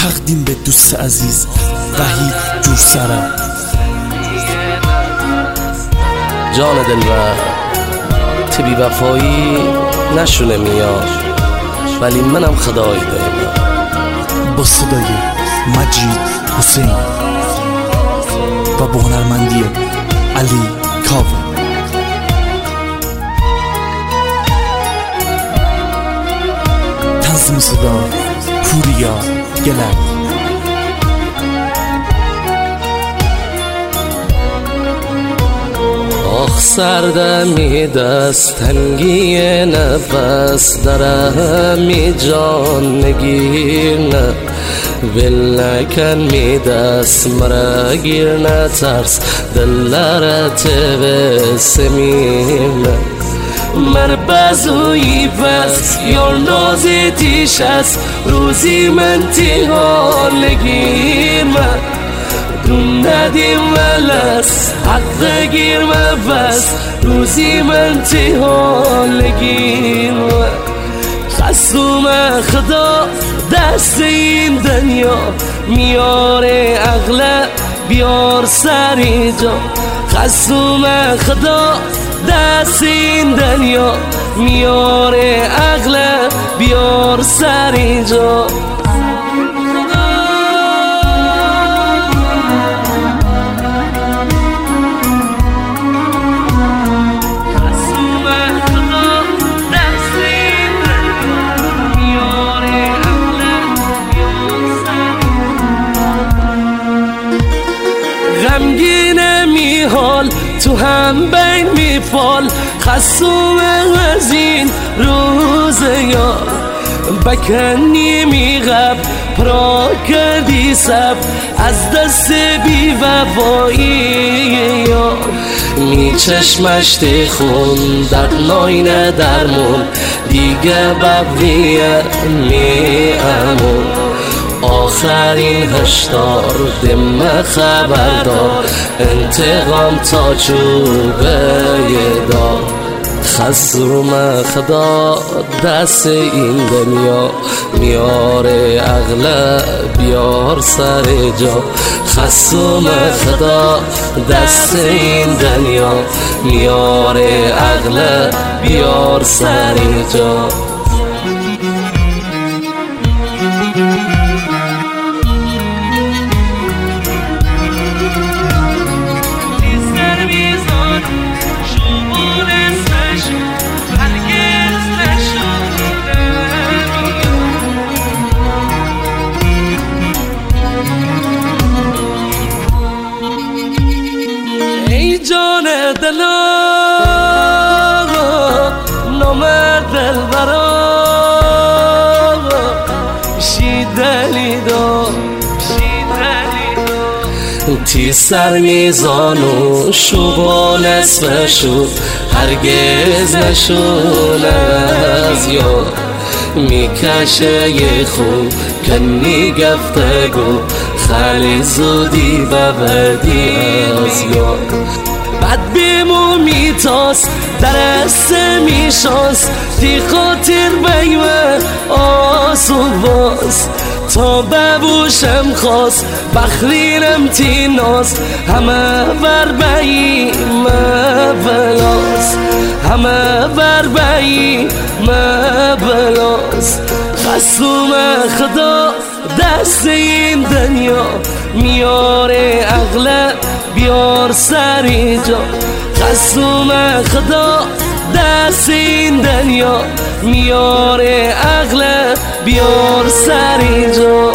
تقدیم به دوست عزیز وحید جورسرم. جان دلبر تو بی وفایی نشونه میاد، ولی منم خدای دارم. با صدای مجید حسین و با هنرمندی علی کاوه. تنظیم صدا پوریا گلک. آخ سردمی دست تنگی نفس درم می جان نگیر نه ول نکن می دست مرا گیر نترس دلرت بسمیم مر بزوی بس یار نازی تیش است روزی من تیها نگیر من دون ندیم ولس حق گیر من بس روزی من تیها نگیر من خصوم خدا دست این دنیا میاره اغلب بیار سری جا خصوم خدا دست این دنیا میاره اغلب بیار سری جا غمگین میحال تو هم بین میفال خصوم از این روز یار بکنی میغب پرا کردی سب از دست بی وفایی یار می چشمش خون در ناینه درمون دیگه ببریه می امون آخرین هشدار دم خبردار انتقام تا چوبه دار خصوم خدا دست این دنیا میاره اغلب بیار سر جا خصوم خدا دست این دنیا میاره اغلب بیار سر جا جان دلا نام دلبرا شیدلی دا تی سر میزانو شو نصفشو هرگز نشون از یاد میکشه یه خوب کنی گفتگو خیلی زودی و بدی از یاد بد بیمو میتاس درست میشانس دی خاطر بیمه آسون باز تا ببوشم خواست بخلینم تی ناز همه بر بایی مبلاس همه بر بایی مبلاس خصوم خدا دست این دنیا میاره اغلب بیار سری جا خصوم خدا دست این دنیا میاره اغلب بیار سری جا